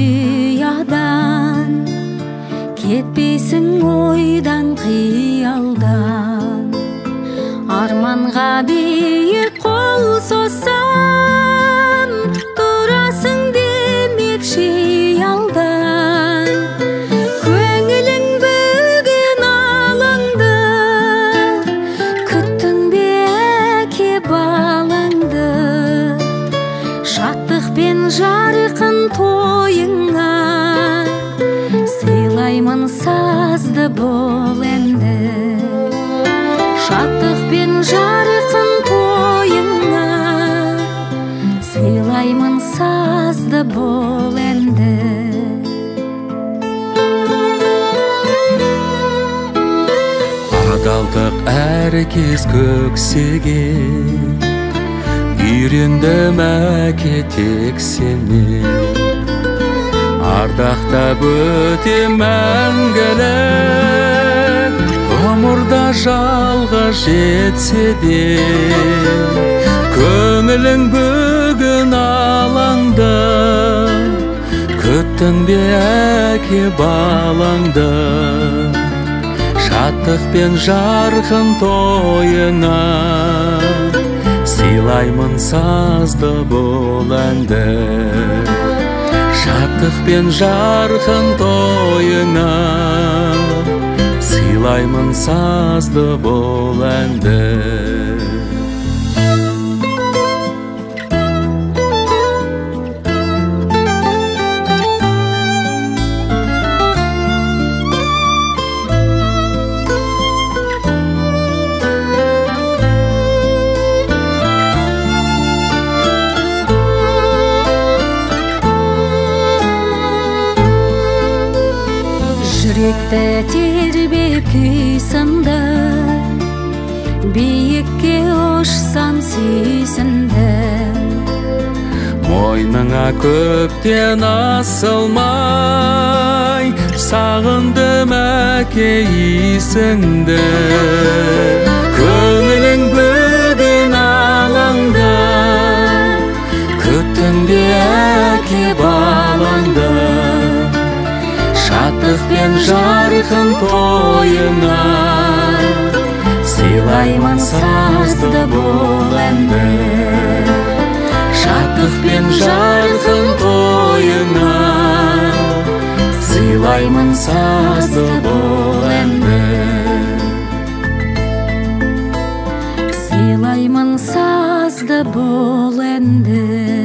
риядан, кетпейсің ойдан қиялдан. Арманға биік қол созсам, тұрасың демекші алдан. Көңілің бүгін алаңды, күттің бе әке балаңды. Шаттықпен жарқын тойыңа, сыйлаймын сазды бол енді. Шаттықпен жарқын тойыңа, сыйлаймын сазды бол енді. Адалдық әркез көксеге, үйрендім әке тек сенен. Ардақтап өтем мәңгілік, ғұмырда жалға жетсе де. Көңілің бүгін алаңды, күттің бе әке балаңды. Шаттықпен жарқын тойыңа, сыйлаймын сазды бол әнді. Шаттықпен жарқын тойыңа, сыйлаймын сазды бол әнді. Жүректі тербеп күй сынды, биікке ұшсам сүйсіндім. Мойныңа көптен асылмай, сағындым әке исіңді. Көңілің бүгін алаңды, күттің бе әке балаңды. Шаттықпен жарқын тойыңа, сыйлаймын сазды бол әнді. Шаттықпен жарқын тойыңа, сыйлаймын сазды бол әнді. Сыйлаймын сазды бол әнді.